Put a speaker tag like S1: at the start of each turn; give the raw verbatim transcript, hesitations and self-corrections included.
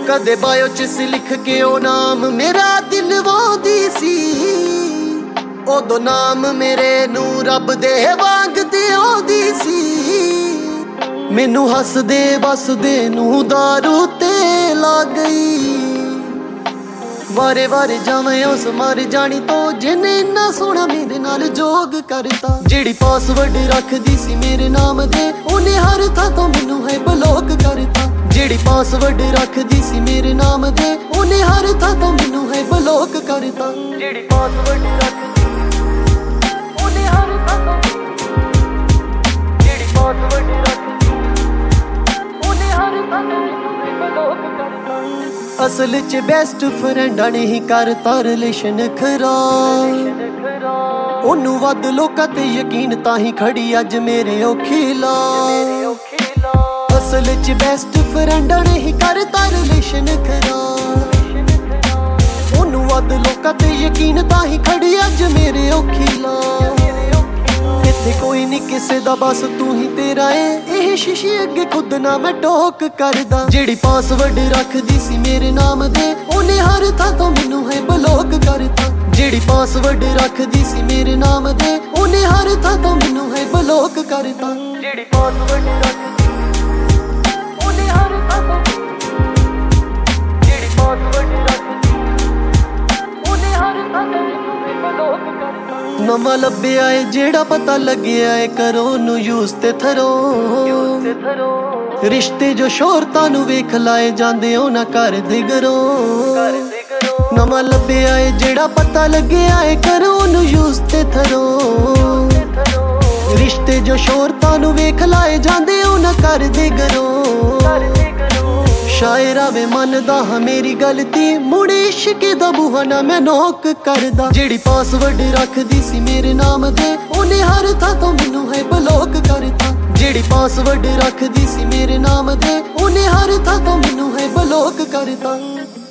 S1: कदे बायो च लिख के ओ नाम मेरा दिल वांदी सी, ओदो नाम मेरे नू रब दे वांग दे आंदी सी। मैनू हसदे वसदे नू दारू ते ला गई, वारे वारे जावे उस मर जानी तो जिन्हें इन्ना सोना मेरे नाल जोग करता। जेड़ी पासवर्ड रखदी सी मेरे नाम दे उन्हें हर था तो मैनू है ब्लॉक करता। जेड़ी पासवर्ड रखदी सी मेरे नाम दे उन्हें हर था तो मैनू है ब्लॉक करता। जेड़ी पासवर्ड रखदी उन्हें हर था तो, जेड़ी पासवर्ड रखदी उन्हें हर था तो मैनू है ब्लॉक करता। असल च बेस्ट फ्रेंडा ने ही करता रिलेशन खराब, ओनू वध लोकां ते यकीन ताही खड़ी अज मेरे औखीला। असल च बेस्ट फ्रेंडा ने ही करता रिलेशन खराब, ओनू वध लोकां ते यकीन ताही खड़ी अज मेरे औखीला। इत्थे कोई नी किसे दा बस तू ही तेरा है, एह शीशे अगे खुद ना मैं टोक करदा। जेड़ी पासवर्ड रखदी सी मेरे नाम दे उन्हें हर था तो मैनू है ब्लॉक करता। जेड़ी पासवर्ड रखदी सी मेरे नाम दे उन्हें हर था तो मैनू है ब्लॉक करता। जेड़ी पासवर्ड रखदी उन्हें हर था तो, जेड़ी पासवर्ड रखदी उन्हें हर था तो मैनू है ब्लॉक करता। नवा लभ्या है जेड़ा पता लग्या है करो नू यूज ते थरो, रिश्ते जो शोहरतां नू वेख लाए जांदे ओ ना कर दे गरो। नवा लभ्या है जेड़ा पता लग्या है करो नू यूज ते थरो, रिश्ते जो शोहरतां नू वेख लाए जांदे ओ ना कर दे गरो। शायरा वे मनदा हां मेरी गलती मुड़े इश्क दा बूहा ना मैं नोक करदा। जेड़ी पासवर्ड रखदी सी मेरे नाम दे उन्हें हर था तो मैनू है ब्लॉक करता। जेड़ी पासवर्ड रखदी सी मेरे नाम दे उन्हें हर था तो मैनू है ब्लॉक करता।